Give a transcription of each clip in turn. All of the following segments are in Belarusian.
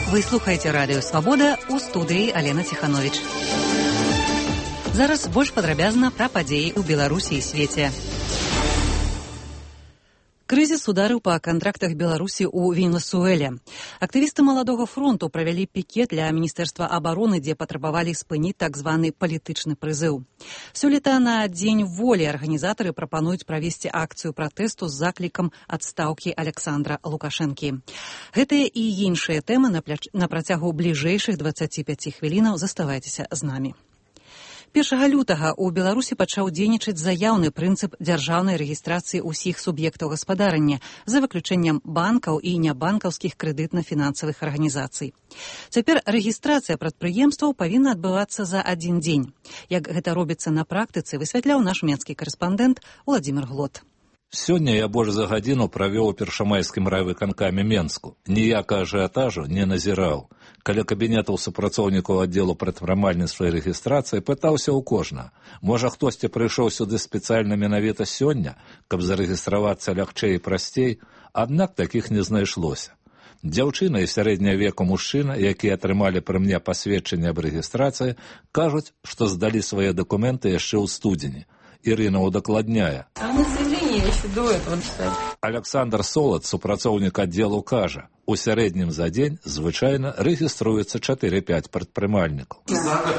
Вы слухаеце радыё Свабода, у студыі Алена Ціхановіч. Зараз больш падрабязна пра падзеі ў Беларусі і свеце. Крызіс ударыў па кантрактах Беларусі ў Венесуэле. Актывісты Маладога фронту правялі пікет для Міністэрства абароны, дзе патрабавалі спыніць так званы палітычны прызыў. Сёлета на Дзень волі арганізатары прапануюць правесці акцыю пратэсту з заклікам адстаўкі Александра Лукашэнкі. Гэтыя і іншыя тэмы на працягу бліжэйшых 25 хвілінаў. Заставайцеся з намі. 1 лютага ў Беларусі пачаў дзейнічаць заяўны прынцып дзяржаўнай рэгістрацыі ўсіх суб'ектаў гаспадарання, за выключэннем банкаў і нябанкаўскіх крэдытна-фінансавых арганізацый. Цяпер рэгістрацыя прадпрыемстваў павінна адбывацца за адзін дзень. Як гэта робіцца на практыцы, высвятляў наш менскі карэспандэнт Уладзімір Глот. Сёння я больш за гадзіну правёў у першамайскім райвыканкаме Менску. Ніякага ажыятажу не назіраў. Каля кабінетаў супрацоўнікаў аддзелу прадпрымальніцтва і рэгістрацыі пытаўся ў кожнага. Можа, хтосьці прыйшоў сюды спецыяльна менавіта сёння, каб зарэгістравацца лягчэй і прасцей, аднак такіх не знайшлося. Дзяўчына і сярэдняга веку мужчына, якія атрымалі пры мне пасведчанне аб рэгістрацыі, кажуць, што здалі свае дакументы яшчэ ў студзені. Ірына удакладняе. Александр Солод, супрацоўнік аддзелу, кажа, у сярэднім за дзень звычайна рэгіструецца 4-5 прадпрымальнікаў. За год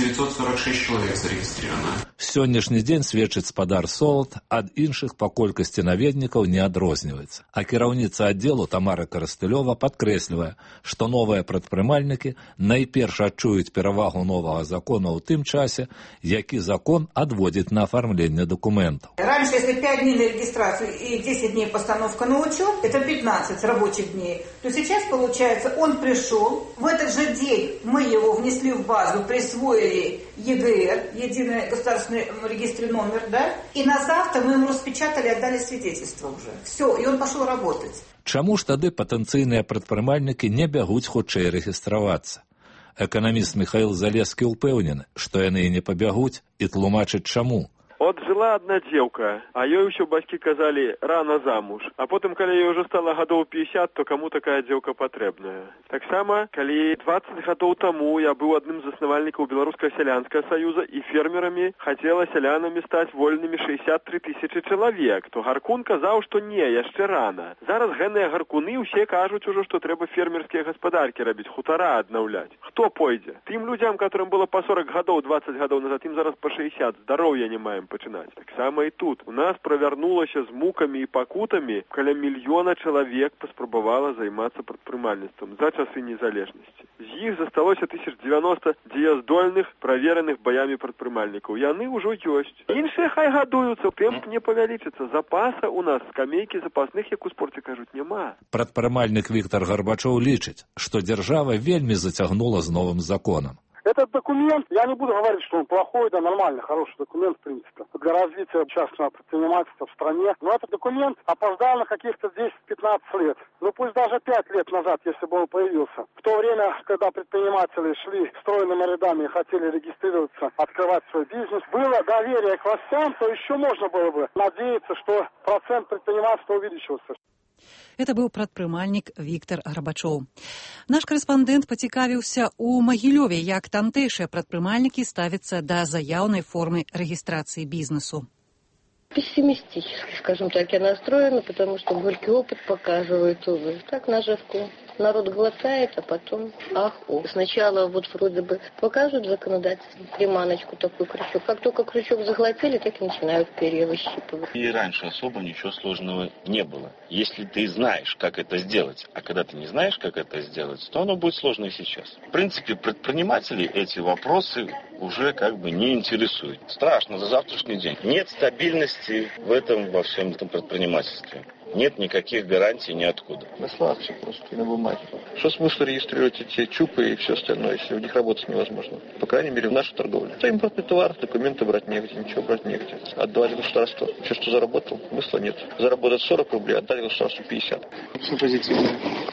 946 чалавек зарэгістравана. Сённяшні дзень, сведчыць спадар Солод, ад іншых па колькасці наведнікаў не адрозніваецца. А кіраўніца аддзелу Тамара Карастылёва падкрэслівае, што новыя прадпрымальнікі найперш адчуюць перавагу новага закона ў тым часе, які закон адводзіць на афармленне дакументаў. Раньше, если 5 дней на регистрацию и 10 дней постановка на учет, это 15 рабочих дней, то сейчас, получается, он пришел, в этот же день мы его внесли в базу, присвоили ЕГР, единый государственный регистр номер, да, и на завтра мы ему распечатали, отдали свидетельство уже. Все, и он пошел работать. Чаму ж тады патэнцыйныя прадпрымальнікі не бягуць хутчэй рэгістравацца? Эканаміст Михаил Залескі ўпэўнены, што яны і не пабягуць, і тлумачыць чаму. От жила одна девка, а ёй еще бацькі казали рано замуж. А потом, калі ей уже стало гадоў 50, то кому такая девка потребная? Так само, калі 20 гадоў тому я был одним из основальников Белорусского селянского союза, и фермерами хотела селянами стать вольными 63 тысячи человек, то Гаркун казаў, что не, яшчэ рано. Зараз гэныя гаркуны все кажуть уже, что трэба фермерские господарки робить, хутора аднаўляць. Хто пойдзе? Тым людям, которым было по 40 гадоў, 20 гадоў назад, им зараз по 60, здоровья не маем пачынаць. Так само і тут. У нас правярнулася з мукамі і пакутамі, каля 1 мільёна чалавек паспрабавала займацца прадпрымальніцтвам за часы незалежнасці. З іх засталося 1090 дзеяздольных, правераных баямі прадпрымальнікаў. Яны ўжо ёсць. Іншыя хай гадуюцца, тэмп не павялічыцца. Запаса у нас, скамейкі запасных, як у спорце кажуць, няма. Прадпрымальнік Віктор Гарбачоў лічыць, што дзяржава вельмі зацягнула з новым законам. Этот документ, я не буду говорить, что он плохой, да нормальный, хороший документ, в принципе, для развития частного предпринимательства в стране. Но этот документ опоздал на каких-то 10-15 лет. Ну пусть даже 5 лет назад, если бы он появился. В то время, когда предприниматели шли стройными рядами и хотели регистрироваться, открывать свой бизнес, было доверие к властям, то еще можно было бы надеяться, что процент предпринимательства увеличился. Это быў прадпрымальнік Віктор Гарбачоў. Наш карэспандэнт пацікавіўся у Магілёве, як тамтэйшыя прадпрымальнікі ставяцца да заяўнай формы рэгістрацыі бізнесу. Пессимистически, скажем так, я настроена, потому что горький опыт показывает увы. Так наживку народ глотает, а потом ах-ох. Сначала вот вроде бы покажут законодательно приманочку, такой крючок. Как только крючок заглотили, так и начинают перья выщипывать. И раньше особо ничего сложного не было. Если ты знаешь, как это сделать, а когда ты не знаешь, как это сделать, то оно будет сложно и сейчас. В принципе, предпринимателей эти вопросы уже как бы не интересуют. Страшно за завтрашний день. Нет стабильности в этом, во всем этом предпринимательстве. Нет никаких гарантий ниоткуда. На словах все просто, и на бумаге. Что смысл регистрировать эти ЧУПы и все остальное, если в них работать невозможно? По крайней мере, в нашу торговлю. Это импортный товар, документы брать негде, ничего брать негде. Отдавать государству. Все, что заработал, смысла нет. Заработать 40 рублей, отдать государству 50. Очень позитивно.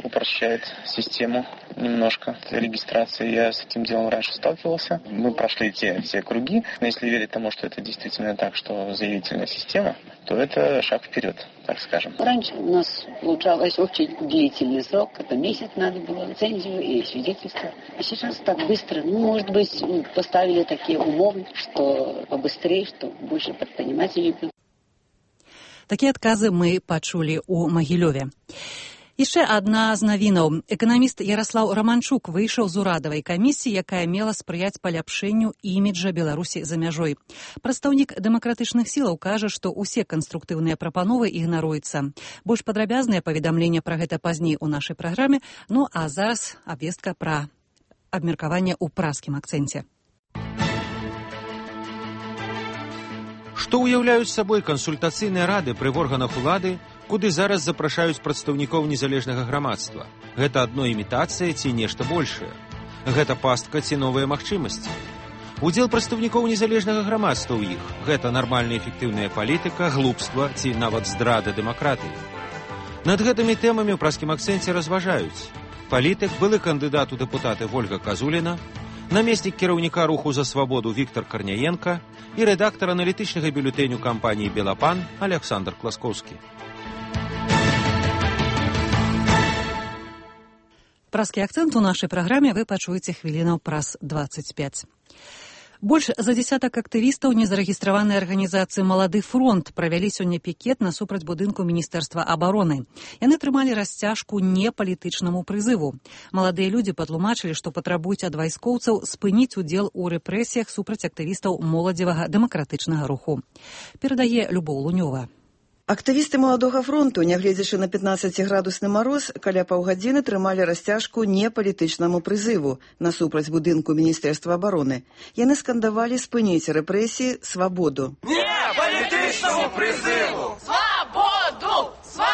упрощает систему немножко регистрации. Я с этим делом раньше сталкивался. Мы прошли все круги. Но если верить тому, что это действительно так, что заявительная система, то это шаг вперед, так скажем. Раньше у нас получалось очень длительный срок. Это месяц надо было лицензию и свидетельство. А сейчас так быстро. Может быть, поставили такие умовы, что побыстрее, что больше предпринимателей. Такія адказы мы пачулі ў Магілёве. Яшчэ адна з навінаў. Эканаміст Яраслаў Раманчук выйшаў з урадавай камісіі, якая мела спрыяць паляпшэнню іміджа Беларусі за мяжой. Прадстаўнік дэмакратычных сілаў кажа, што ўсе канструктыўныя прапановы ігнаруюцца. Больш падрабязнае паведамленне пра гэта пазней у нашай праграме. Ну а зараз абвестка пра абмеркаванне ў пражскім акцэнце. Што ўяўляюць сабой кансультацыйныя рады пры органах улады, куды зараз запрашаюць прадстаўнікоў незалежнага грамадства? Гэта адно імітацыя ці нешта большае? Гэта пастка ці новыя магчымасці? Удзел прадстаўнікоў незалежнага грамадства ў іх – гэта нармальная эфектыўная палітыка, глупства ці нават здрада дэмакратыі. Над гэтымі тэмамі ў пражскім акцэнце разважаюць палітык, былы кандыдат у дэпутаты Вольга Казуліна, намеснік кіраўніка руху за свабоду Віктор Карняенка і рэдактар аналітычнага бюлетэню кампаніі «Белапан» Александр Класкоўскі. Пражскі акцэнт у нашай праграме вы пачуеце хвілінаў праз 25. Больш за дзесятак актывістаў незарэгістраванай арганізацыі «Малады фронт» правялі сёння пікет насупраць будынку Міністэрства абароны. Яны трымалі расцяжку непалітычнаму прызыву. Маладыя людзі патлумачылі, што патрабуюць ад вайскоўцаў спыніць удзел у рэпрэсіях супраць актывістаў моладзевага дэмакратычнага руху. Перадае Любоў Лунёва. Актывісты «Маладога фронту», нягледзячы на 15-градусны мароз, каля паўгадзіны трымалі расцяжку непалітычнаму прызыву насупраць будынку Міністэрства абароны. Яны скандавалі спыніць рэпрэсіі, свабоду. Непалітычнаму прызыву! Свабоду!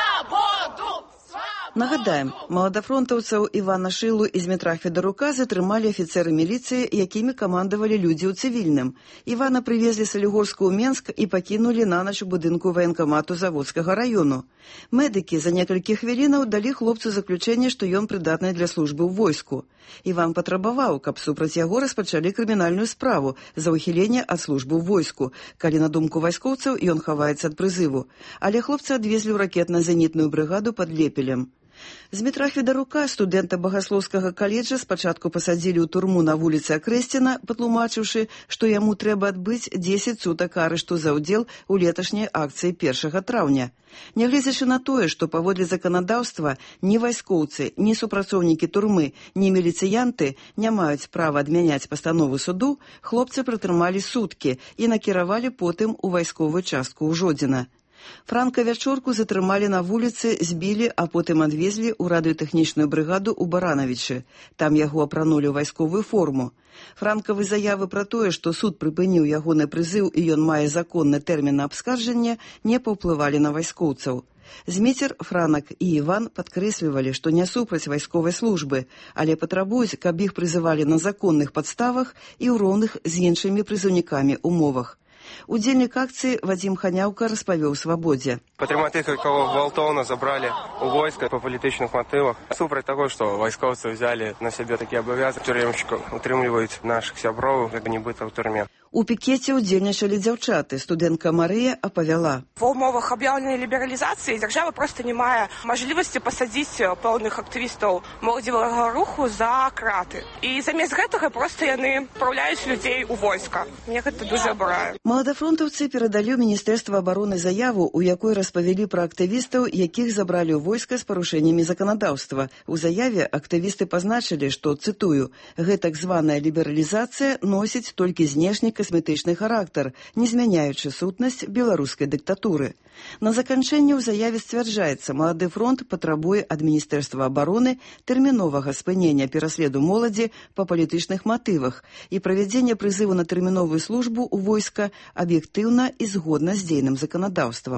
Свабоду! Нагадаем, маладафронтаўцаў Івана Шылу і Змітра Федарука затрымалі афіцэры міліцыі, якімі камандавалі людзі ў цывільным. Івана прывезлі з Салігорска ў Менск і пакінулі на ноч у будынку ваенкамату Заводскага раёну. Медыкі за некалькі хвілінаў далі хлопцу заключэнне, што ён прыдатны для службы ў войску. Іван патрабаваў, каб супраць яго распачалі крымінальную справу за ўхіленне ад службы ў войску, калі на думку вайскоўцаў ён хаваецца ад прызыву. Але хлопца адвезлі ў ракетна-зенітную брыгаду пад Лепелем. Змітра Федарука, студэнта Багаслоўскага каледжа, спачатку пасадзілі ў турму на вуліцы Акрэсціна, патлумачыўшы, што яму трэба адбыць 10 сутак арышту за ўдзел у леташняй акцыі 1 траўня. Нягледзячы на тое, што паводле заканадаўства ні вайскоўцы, ні супрацоўнікі турмы, ні міліцыянты не маюць права адмяняць пастанову суду, хлопцы прытрымалі суткі і накіравалі потым у вайсковую частку ў Жодзіна. Франка Вячорку затрымалі на вуліцы, збілі, а потым адвезлі ў радыётэхнічную брыгаду ў Баранавічы. Там яго апранулі ў вайсковую форму. Франкавы заявы пра тое, што суд прыпыніў ягоны прызыў і ён мае законны тэрмін на абскарджанне, не паўплывалі на вайскоўцаў. Зміцер, Франак і Іван падкрэслівалі, што не супраць вайсковай службы, але патрабуюць, каб іх прызывалі на законных падставах і ў роўных з іншымі прызыўнікамі умовах. Удзельнік акцыі Вадзім Ханяўка распавёў «Свабодзе». Падтрымаць тых, кого гвалтоўна забралі ў войска па палітычных матывах. Супраць таго, што вайскоўцы ўзялі на сябе такі абавязак, тюрэмшчыкаў утрымліваюць нашых сяброў, як нібыта ў турме. У пікеце ўдзельнічалі дзяўчаты. Студэнтка Марыя апавяла. В умовах аб'яўленай лібералізацыі дзяржава проста не мае мажлівасці пасадзіць пэўных актывістаў моладзевага руху за краты. І замест гэтага проста яны адпраўляюць людзей у войска. Мне гэта дужа абурае. Маладафронтаўцы перадалі ў Міністэрства абароны заяву, у якой распавялі пра актывістаў, якіх забралі ў войска з парушэннямі заканадаўства. У заяве актывісты пазначылі, што, цытую, гэтак званая лібералізацыя носіць толькі знешні касметычны характар, не змяняючы сутнасць беларускай дыктатуры. На заканчэнне ў заяве сцвярджаецца, Малады фронт патрабуе ад Міністэрства абароны тэрміновага спынення пераследу моладзі па палітычных матывах і правядзення прызыву на тэрміновую службу ў войска аб'ектыўна і згодна з дзейным заканадаўствам.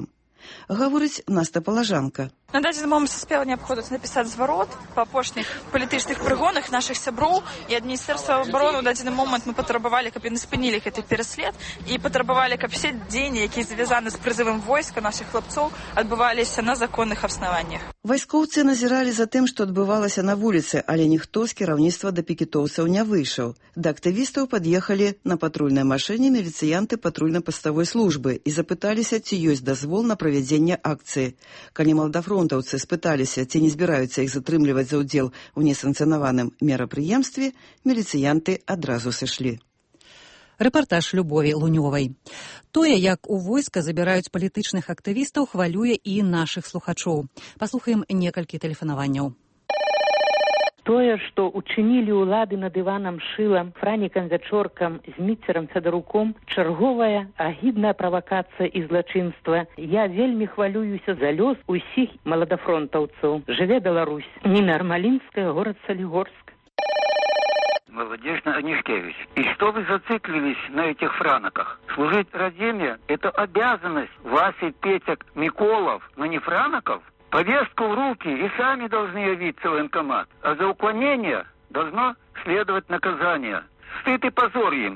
Гаворыць Наста Палажанка. На дадзены момант саспела неабходнасць напісаць зварот па апошніх палітычных прыгонах нашых сяброў і адміністэрства абароны. У дадзены момант мы патрабавалі, каб яны спынілі гэты пераслед і патрабавалі, каб все дзеянні, якія звязаны з прызывам войска нашых хлапцоў, адбываліся на законных аснаваннях. Вайскоўцы назіралі за тым, што адбывалася на вуліцы, але ніхто з кіраўніцтва да пікетоўцаў не выйшаў. Да актывістаў пад'ехалі на патрульнай машыне міліцыянты патрульна-паставой службы і запыталіся, ці ёсць дазвол на правядзенне акцыі. Калі маладафронтаўцы спыталіся, ці не збіраюцца іх затрымліваць за ўдзел у несанкцыянаваным мерапрыемстве, міліцыянты адразу сышлі. Рэпартаж Любові Лунёвай. Тое, як у войска забіраюць палітычных актывістаў, хвалюе і нашых слухачоў. Паслухаем некалькі тэлефанаванняў. Тое, што учынілі ўлады над Іванам Шылам, Франікам Вячоркам, Зміцерам Федаруком, чарговая агідная правакацыя і злачынства. Я вельмі хвалююся за лёс усіх маладафронтаўцаў. Жыве Беларусь. Нина Армалинская, город Солигорск. Молодежь Анишкевич. И что вы зациклились на этих франоках? Служить Родине – это обязанность Васи, Петек, Миколов, но не франоков. Повестку в руки и сами должны явиться в военкомат. А за уклонение должно следовать наказание. Стыд и позор им.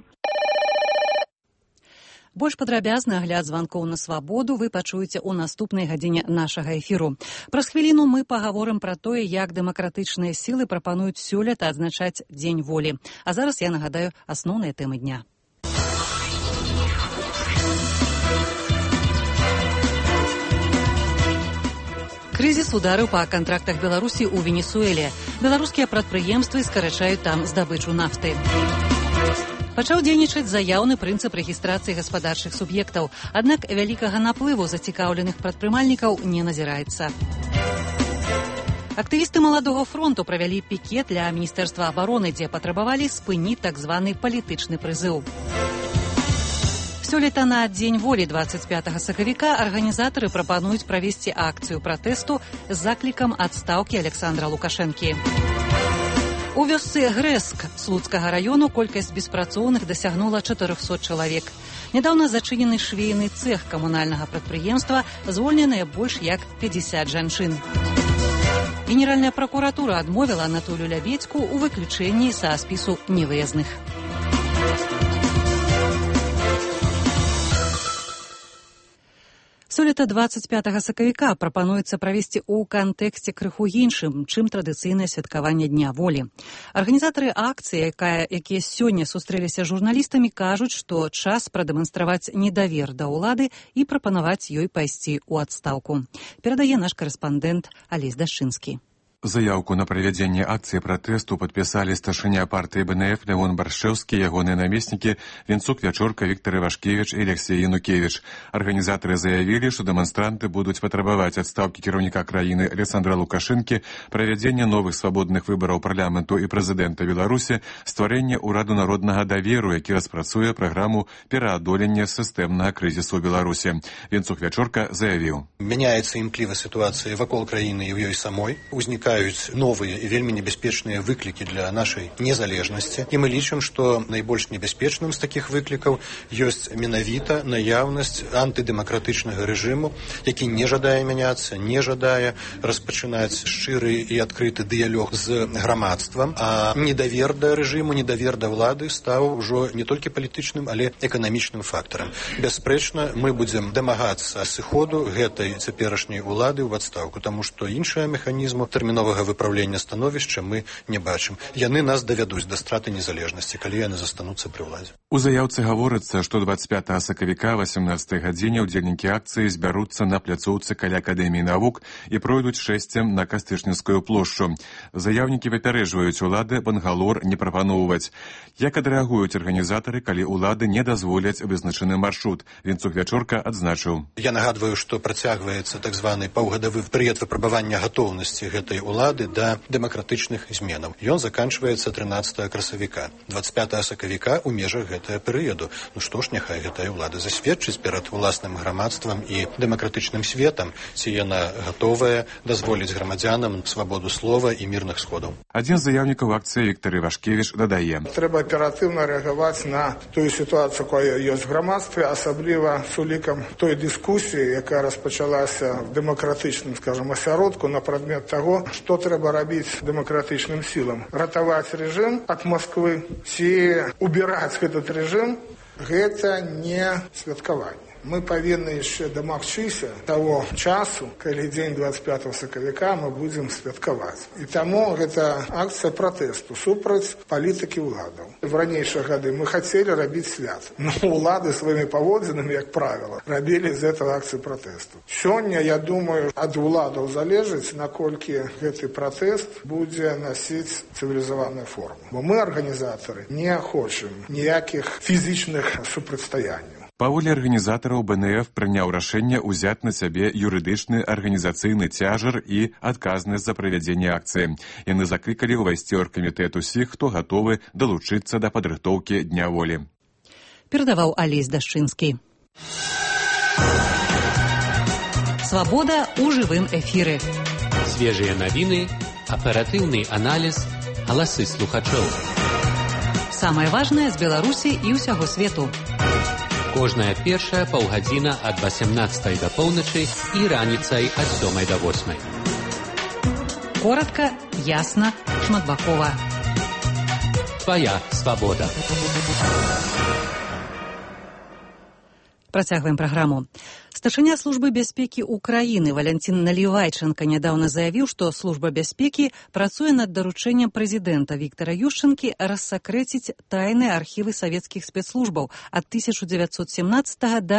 Больш падрабязны агляд званкоў на свабоду вы пачуеце ў наступнай гадзіне нашага эфіру. Праз хвіліну мы пагаворым пра тое, як дэмакратычныя сілы прапануюць сёлета адзначаць Дзень волі. А зараз я нагадаю асноўныя тэмы дня. Крызіс ударыў па кантрактах Беларусі ў Венесуэле. Беларускія прадпрыемствы скарачаюць там здабычу нафты. Пачаў дзейнічаць заяўны прынцып рэгістрацыі гаспадарчых суб'ектаў, аднак вялікага наплыву зацікаўленых прадпрымальнікаў не назіраецца. Актывісты Маладога фронту правялі пікет для Міністэрства абароны, дзе патрабавалі спыніць так званы палітычны прызыў. Сёлета на Дзень волі 25 сакавіка арганізатары прапануюць правесці акцыю пратэсту з заклікам адстаўкі Александра Лукашэнкі. У вёсцы Грэск Слуцкага раёну колькасць беспрацоўных дасягнула 400 чалавек. Нядаўна зачынены швейны цэх камунальнага прадпрыемства, звольненыя больш як 50 жанчын. Генеральная пракуратура адмовіла Анатолію Лябедзьку ў выключэнні са спісу невыязных. Сёлета 25 сакавіка прапануецца правесці ў кантэксце крыху іншым, чым традыцыйнае святкаванне Дня волі. Арганізатары акцыі, якія сёння сустрэліся з журналістамі, кажуць, што час прадэманстраваць недавер да ўлады і прапанаваць ёй пайсці ў адстаўку. Перадае наш карэспандэнт Алесь Дашчынскі. Заявку на правядзенне акцыі пратэсту падпісалі старшыня партыі БНФ Леон Баршэўскі, ягоныя намеснікі Венцук Вячорка, Віктор Івашкевіч і Алексей Янукевіч. Арганізатары заявілі, што дэманстранты будуць патрабаваць адстаўкі кіраўніка краіны Александра Лукашэнкі, правядзення новых свабодных выбараў парламенту і прэзідэнта Беларусі, стварэння ўраду народнага даверу, які распрацуе праграму пераадолення сістэмнага крызісу ў Беларусі. Венцук Вячорка заявіў: Мяняецца імкліва сітуацыя вакол краіны і ў ёй самой. Узнікаюць новыя і вельмі небяспечныя выклікі для нашай незалежнасці. І мы лічым, што найбольш небяспечным з такіх выклікаў ёсць менавіта наяўнасць антыдэмакратычнага рэжыму, які не жадае мяняцца, не жадае распачынаць шчыры і адкрыты дыялог з грамадствам, а недавер да рэжыму, недавер да ўлады стаў ужо не толькі палітычным, але эканамічным фактарам. Бясспрэчна, мы будзем дамагацца сыходу гэтай цяперашняй улады ў адстаўку, таму што іншыя механізмы тэрміновага выпраўлення становішча мы не бачым. Яны нас давядуць да страты незалежнасці, калі яны застануцца пры ўладзе. У заяўцы гаворыцца, што 25 сакавіка 18 гадзіне ўдзельнікі акцыі збяруцца на пляцоўцы каля Акадэміі навук і пройдуць шэсцем на Кастычніцкую плошчу. Заяўнікі папярэджваюць улады Бангалор не прапаноўваць. Як адрэагуюць арганізатары, калі улады не дазволяць вызначаны маршрут? Венцук Вячорка адзначыў: Я нагадваю, што працягваецца так званы паўгадавы перыяд выпрабавання гатоўнасці гэтай улады да дэмакратычных зменаў. Ён заканчваецца 13 красавіка. 25 сакавіка ў межах гэтага перыяду. Ну што ж, няхай гэтая ўлада засведчыць перад уласным грамадствам і дэмакратычным светам, ці яна гатовая дазволіць грамадзянам свабоду слова і мірных сходаў. Адзін з заяўнікаў акцыі Віктор Івашкевіч дадае: Трэба аператыўна рэагаваць на тую сітуацыю, якая ёсць в грамадстве, асабліва з улікам той дыскусіі, якая распачалася в дэмакратычным, скажем, асяродку на прадмет таго, што трэба рабіць дэмакратычным сілам. Ратаваць рэжым ад Москвы ці убіраць этот рэжым, гэта не святкаванне. Мы павінны яшчэ дамагчыся таго часу, калі дзень 25 сакавіка мы будзем святкаваць. І таму гэта акцыя пратэсту супраць палітыкі ўладаў. В ранейшыя гады мы хацелі рабіць свят, но ўлады сваімі паводзінамі, як правіла, рабілі з этого акцыі пратэсту. Сёння, я думаю, ад уладаў залежыць, наколькі гэты пратэст будзе насіць цывілізаваную форму. Бо мы, арганізатары, не хочам ніякіх фізічных супрацьстаянняў. Паволі арганізатараў БНФ прыняў рашэнне ўзяць на сябе юрыдычны арганізацыйны цяжар і адказнасць за правядзенне акцыі. Яны заклікалі ўвайсці ў аргкамітэт усіх, хто гатовы далучыцца да падрыхтоўкі Дня волі. Перадаваў Алесь Дашчынскі. Свабода ў жывым эфіры. Свежыя навіны, аператыўны аналіз, галасы слухачоў. Самае важнае з Беларусі і ўсяго свету. Кожная першая паўгадзіна ад 18 да поўначы і раніцай ад 7 да 8. Коротка, ясна, шматбакова. Твая свабода. Працягваем праграму. Старшыня службы бяспекі Украіны Валянцін Налівайченка нядаўна заявіў, што служба бяспекі працуе над даручэннем прэзідэнта Віктара Ющэнкі рассакрэціць тайныя архівы савецкіх спецслужбаў ад 1917 да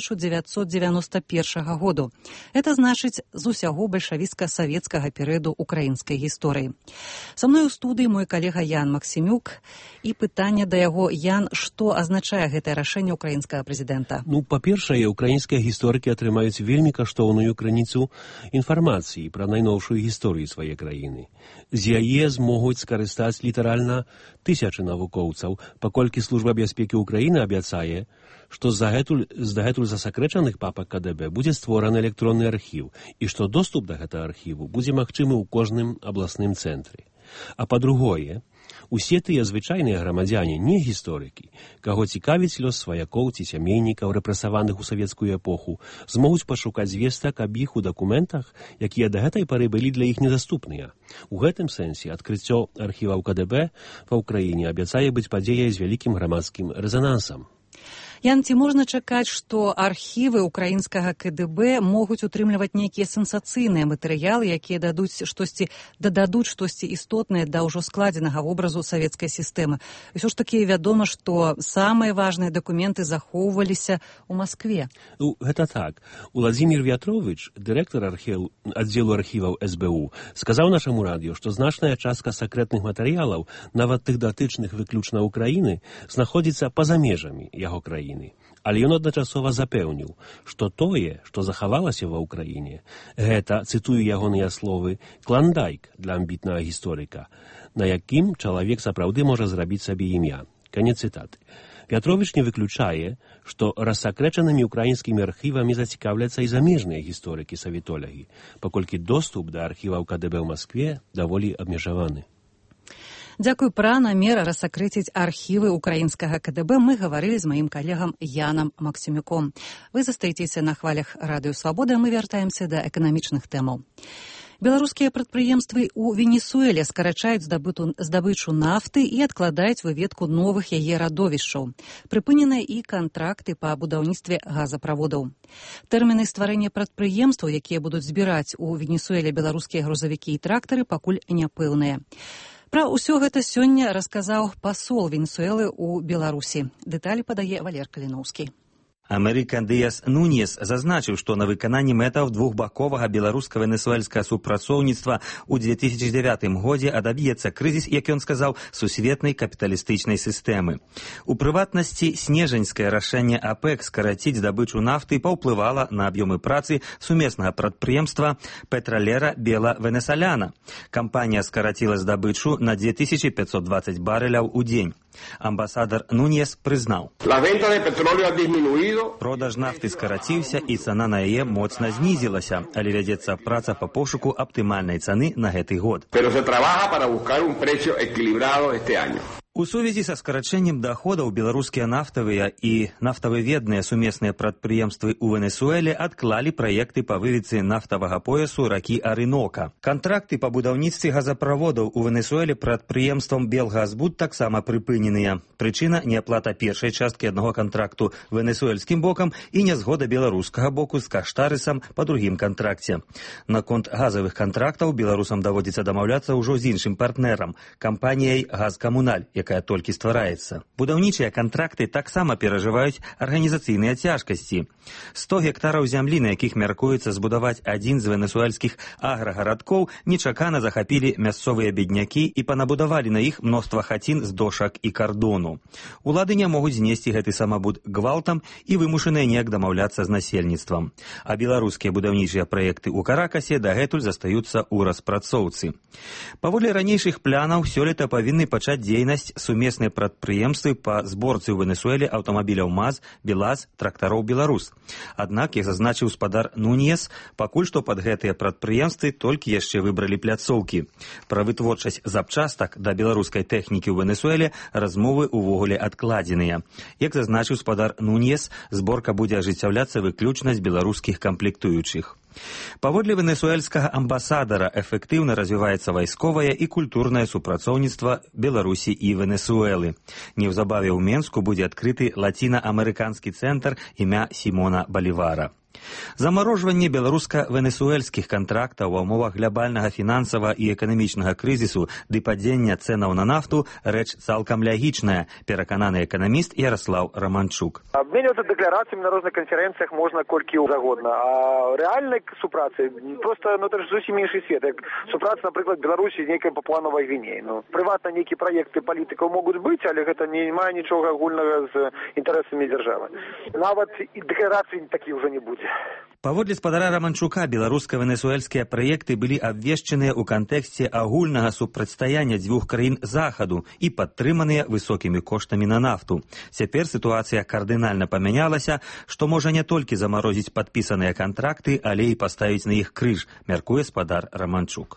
1991 году. Это значыць з усяго бальшавіцка-савецкага перыяду украінскай гісторыі. Са мной у студыі мой калега Ян Максімюк, і пытанне да яго: Ян, што азначае гэтае рашэнне украінскага прэзідэнта? Па-першае, украінская гісторыкі атрымаюць вельмі каштоўную крыніцу інфармацыі пра найноўшую гісторыю свае краіны. З яе змогуць скарыстаць літаральна тысячы навукоўцаў, паколькі служба бяспекі Украіны абяцае, што з дагэтуль засакрэчаных папак КДБ будзе створаны электронны архіў і што доступ да гэтага архіву будзе магчымы ў кожным абласным цэнтры. А па-другое, усе тыя звычайныя грамадзяне, не гісторыкі, каго цікавіць лёс сваякоў ці сямейнікаў, рэпрэсаваных у савецкую эпоху, змогуць пашукаць звестак аб іх у дакументах, якія да гэтай пары былі для іх недаступныя. У гэтым сэнсе адкрыццё архіваў КДБ ва ўкраіне абяцае быць падзеяй з вялікім грамадскім рэзанансам. Ян, ці можна чакаць, што архівы украінскага КДБ могуць утрымліваць нейкія сенсацыйныя матэрыялы, якія дададуць штосьці істотнае да ўжо складзенага вобразу савецкай сістэмы? Усё ж такі вядома, што самыя важныя дакументы захоўваліся ў Маскве. Гэта так. Уладзімір Вятровіч, дырэктар аддзелу архіваў СБУ, сказаў нашаму радыё, што значная частка сакрэтных матэрыялаў, нават тых датычных выключна Украіны, знаходзіцца па-за межамі яго краіны. Але ён адначасова запэўніў, што тое, што захавалася ва ўкраіне, гэта, цытую ягоныя словы, кландайк для амбітнага гісторыка, на якім чалавек сапраўды можа зрабіць сабе імя. Канец цытаты. Вятровіч не выключае, што рассакрэчанымі украінскімі архівамі зацікаўляцца і замежныя гісторыкі-саветолягі, паколькі доступ да архіваў КДБ ў Маскве даволі абмежаваны. Дзякуй, пра намер рассакрэціць архівы украінскага КДБ мы гаварылі з маім калегам Янам Максімюком. Вы застаецеся на хвалях Радыё Свабода, мы вяртаемся да эканамічных тэмаў. Беларускія прадпрыемствы ў Венесуэле скарачаюць здабычу нафты і адкладаюць выведку новых яе радовішчаў. Прыпыненыя і кантракты па будаўніцтве газаправодаў. Тэрміны стварэння прадпрыемстваў, якія будуць збіраць у Венесуэле беларускія грузавікі і трактары, пакуль няпэўныя. Пра ўсё гэта сёння расказаў пасол Венесуэлы ў Беларусі. Дэталі падае Валер Каліноўскі. Амерыкан Дыяс Нуньес зазначыў, што на выкананні мэтаў двухбаковага беларуска-венесуэльскага супрацоўніцтва ў 2009 годзе адаб'ецца крызіс, як ён сказаў, сусветнай капіталістычнай сістэмы. У прыватнасці, снежаньскае рашэнне АПЭК скараціць здабычу нафты паўплывала на аб'ёмы працы сумеснага прадпрыемства Петролера Бела-Венесаляна. Кампанія скараціла здабычу на 2520 барэляў у дзень. Амбасадар Нуньес прызнаў: продаж нафты скараціўся і цана на яе моцна знізілася, але вядзецца праца па пошуку аптымальнай цаны на гэты год. У сувязі са скарачэннем даходаў беларускія нафтавыя і нафтавыведныя сумесныя прадпрыемствы ў Венесуэле адклалі праекты па выведцы нафтавага поясу ракі Арынока. Кантракты па будаўніцтве газаправодаў у Венесуэле прадпрыемствам Белгазбуд таксама прыпыненыя. Прычына – неаплата першай часткі аднаго кантракту венесуэльскім бокам і нязгода беларускага боку з каштарысам па другім кантракце. Наконт газавых кантрактаў беларусам даводзіцца дамаўляцца ўжо з іншым партнерам – кампаніяй «Газкамуналь», якая толькі ствараецца. Будаўнічыя кантракты таксама перажываюць арганізацыйныя цяжкасці. 100 гектараў зямлі, на якіх мяркуецца збудаваць адзін з венесуэльскіх аграгарадкоў, нечакана захапілі мясцовыя беднякі і панабудавалі на іх мноства хацін з дошак і кардону. Улады не могуць знесці гэты самабуд гвалтам і вымушаныя неяк дамаўляцца з насельніцтвам. А беларускія будаўнічыя праекты ў Каракасе дагэтуль застаюцца ў распрацоўцы. Паводле ранейшых планаў, сёлета павінны пачаць дзейнасць сумесныя прадпрыемствы па зборцы ў Венесуэле аўтамабіляў МАЗ, БелАЗ, трактароў «Беларус». Аднак, як зазначыў спадар Нуньес, пакуль што пад гэтыя прадпрыемствы толькі яшчэ выбралі пляцоўкі. Пра вытворчасць запчастак да беларускай тэхнікі ў Венесуэле размовы ўвогуле адкладзеныя. Як зазначыў спадар Нуньес, зборка будзе ажыццяўляцца выключна з беларускіх камплектуючых. Паводле венесуэльскага амбасадара эфектыўна развіваецца вайсковае і культурнае супрацоўніцтва Беларусі і Венесуэлы. Неўзабаве ў Менску будзе адкрыты лаціна-амерыканскі цэнтр імя Сімона Балівара. Замарожванне беларуска-венесуэльскіх кантрактаў ва ўмовах глобальнага фінансавага і эканамічнага крызісу ды падзення цэнаў на нафту рэч цалкам лягічная, перакананы эканаміст Ярослав Романчук. Абменьвацца дэкларацыямі на розных канферэнцыях можна колькі заўгодна, а рэальнай супрацы проста это ж зусім іншы свет. Як супраца, напрыклад, Беларусі з нейкай Папуа-Новай Гвінеі. Прыватна нейкія праекты палітыкаў могуць быць, але гэта не мае нічога агульнага з інтарэсамі дзяржавы. Нават і дэкларацый такіх ўжо не будзе. Паводле спадара Романчука, беларуска-венесуэльскія праекты былі абвешчаныя ў кантэксце агульнага супрацьстаяння дзвюх краін захаду і падтрыманыя высокімі коштамі на нафту. Цяпер сітуацыя кардынальна памянялася, што можа не толькі замарозіць падпісаныя кантракты, але і паставіць на іх крыж, мяркуе спадар Романчук.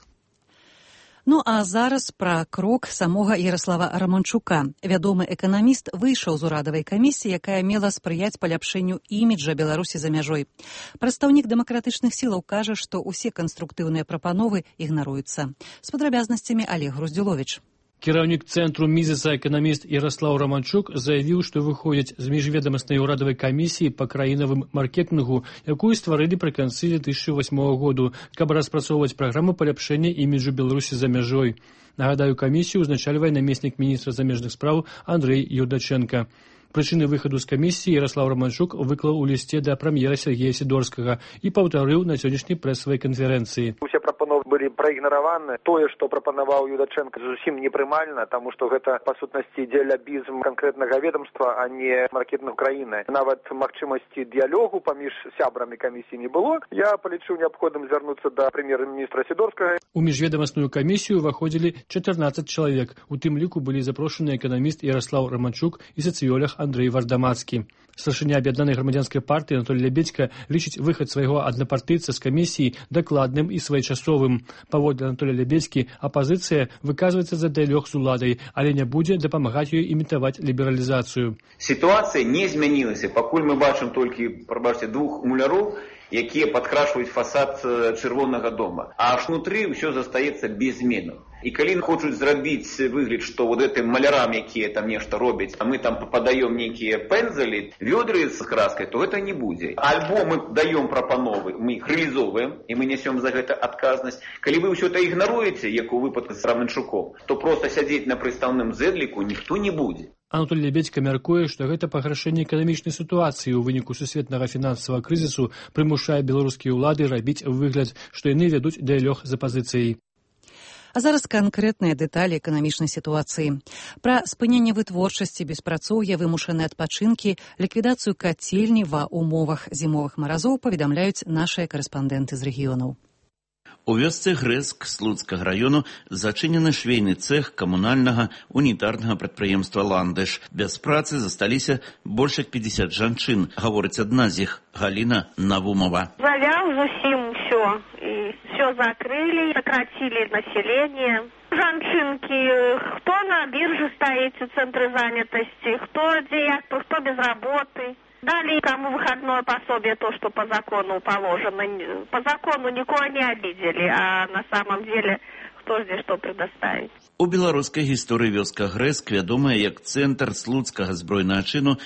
Ну а зараз пра крок самога Ярослава Романчука. Вядомы эканаміст выйшаў з урадавай камісіі, якая мела спрыяць паляпшэнню іміджа Беларусі за мяжой. Прадстаўнік дэмакратычных сілаў кажа, што ўсе канструктыўныя прапановы ігнаруюцца. З падрабязнасцямі Олег Груздзіловіч. Кіраўнік цэнтру Мізеса эканаміст Ярослав Романчук заявіў, што выходзіць з міжведамаснай урадавай камісіі па краінавым маркетынгу, якую стварылі пры канцы 2008 году, каб распрацоўваць праграму паляпшэння іміджу Беларусі за мяжой. Нагадаю, камісію ўзначальвае намеснік міністра замежных спраў Андрэй Юдаченка. Прычыны выхаду з камісіі Ярослав Романчук выклаў у лісце да прэм'ера Сергея Сідорскага і паўтарыў на сённяшняй прэсавай канферэнцыі. Усе прапановы былі праігнараваны. Тое, што прапанаваў Юдаченка, зусім непрымальна, таму што гэта, па сутнасці, ідзе лабізм канкрэтнага ведомства, а не маркетынгу краіны. Нават магчымасці дыялогу паміж сябрамі камісіі не было. Я палічыў неабходным звярнуцца да прэм'ер-міністра Сідорскага. У міжведамасную камісію ўваходзілі 14 чалавек. У тым ліку былі запрошаны эканаміст Ярослав Романчук і сацыёлог Андрэй Вардамацкі. Старшыня аб'яднанай грамадзянскай партыі Анатолій Лябедзька лічыць выхад свайго аднапартыйца з камісіі дакладным і своечасовым. Паводле Анатолія Лябедзькі, апазіцыя выказваецца за дыялог з уладай, але не будзе дапамагаць ёй імітаваць лібералізацыю. Сітуацыя не змянілася, пакуль мы бачым толькі, прабачце, двух муляроў, якія падкрашваюць фасад чырвонага дома. А аж внутры ўсё застаецца без зменаў. І калі хочуць зрабіць выгляд, што вот гэтым малярам, якія там нешта робяць, а мы там падаём нейкія пензалі, вёдры з краскай, то гэта не будзе. Альбо мы даём прапановы, мы іх рэалізоўваем, і мы несём за гэта адказнасць. Калі вы ўсё это ігнаруеце, як у выпадку з Романчуком, то проста сядзець на прыстаўным зэдліку ніхто не будзе. Анатолий Лебедька мяркуе, што гэта пагаршэнне эканамічнай сітуацыі ў выніку сусветнага фінансавага крызісу прымушае беларускія ўлады рабіць выгляд, што яны вядуць дыялог з апазіцыяй. А зараз канкрэтныя дэталі эканамічнай сітуацыі. Пра спыненне вытворчасці, беспрацоўя, вымушаныя адпачынкі, ліквідацыю кацельні ва ўмовах зімовых маразоў паведамляюць нашыя карэспандэнты з рэгіёнаў. У вёсцы Грэск Слуцкага району зачынены швейны цэх камунальнага унітарнага прадпрыемства «Ландыш». Без працы засталіся больш як 50 жанчын, гаворыць адна з іх, Галіна Навумова. Завял зусім усё. И все закрыли, сократили население. Жанчынки, кто на бирже стоит в центре занятости, кто без работы. Дали кому выходное пособие, то, что по закону положено. По закону никого не обидели, а на самом деле кто здесь что предоставить. У беларускай гісторыі вёска Грэск вядомая як цэнтр слуцкага збройнага чыну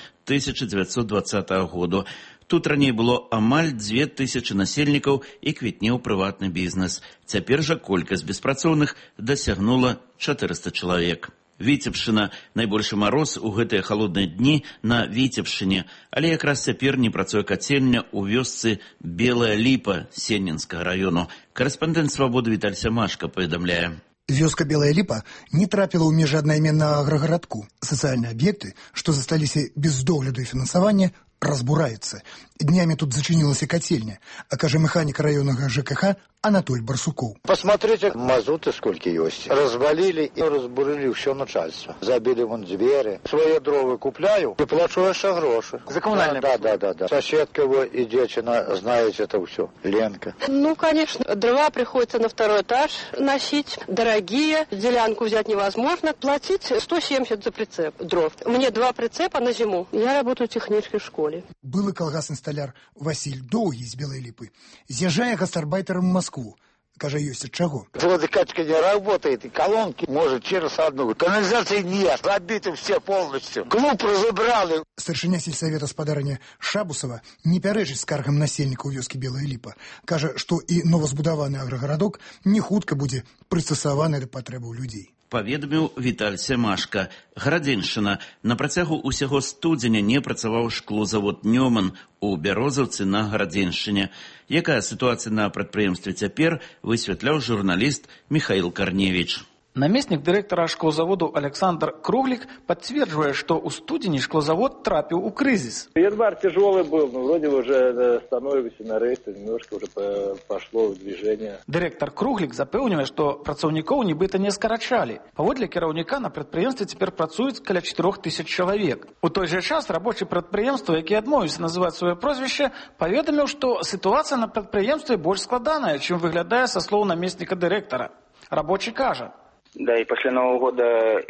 1920 году. Тут раней было амаль 2000 насельнікаў і квітнеў прыватны бізнес. Цяпер жа колькасць беспрацоўных дасягнула 400 чалавек. Віцебшчына. Найбольшы мароз у гэтыя халодныя дні на Віцебшчыне, але якраз цяпер не працуе кацельня ў вёсцы Белая Ліпа Сеннінскага району. Карэспандэнт «Свабоды» Віталь Сямашка паведамляе. Вёска Белая Ліпа не трапіла ў межы аднайменнага аграгарадку. Сацыяльныя аб'екты, што засталіся без догляду і фінансавання, разбураюцца. Днями тут зачинилась котельня, а кажа механик районного ЖКХ Анатолий Барсуков. Посмотрите, мазуты сколько есть. Развалили и разбурили все начальство. Забили вон двери. Свои дрова купляю и плачу еще гроши. За коммунальные? Да. Соседка его и девчина, знаете это все. Ленка. Ну, конечно, дрова приходится на второй этаж носить. Дорогие. Делянку взять невозможно. Платить 170 за прицеп дров. Мне 2 прицепа на зиму. Я работаю техничкой в школе. Был и колгас-инсталяр Василь Доўгі з Белой Липы. З'язджае гастарбайтером в Москву. Кажа, ёсць ад чаго. Водокачка не работает, и колонки может через одну. Канализации нет, забиты все полностью. Клуб разобрали. Старшыня сельсавета спадарня Шабусова не пярэчыць скаргам насельніка ў вёскі Белая Ліпа. Кажа, што і новазбудаваны аграгарадок не хутка будзе прыстасаваны да патрэбаў людзей. Паведаміў Віталь Сямашка. Градзеншчына. На працягу ўсяго студзеня не працаваў шклозавод «Нёман» у Бярозаўцы на Градзеншчыне. Якая сітуацыя на прадпрыемстве цяпер, высвятляў журналіст Михаил Корневич. Наместник директора шклозаводу Александр Круглик подтверждает, что у студени шклозавод трапил у кризис. Январь тяжелый был, но вроде уже становимся на рейсы, немножко уже пошло в движение. Директор Круглик запевнивает, что працаўнікоў нібыта не скарачали. Паводле кіраўніка на прадпрыемстве цяпер працуюць каля 4000 чалавек. У той же час рабочий прадпрыемства, які адмовіўся называць сваё прозвище, паведаміў, што ситуация на прадпрыемстве больш складаная, чым выглядае са слоў наместника директора. Рабочий кажа. Да, и после Нового года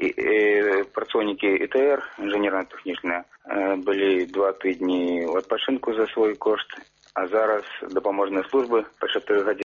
працовники ИТР, инженерно-технічные, были 2 тижні в відпочинку за свой кошт, а зараз допоможні служби по 4 години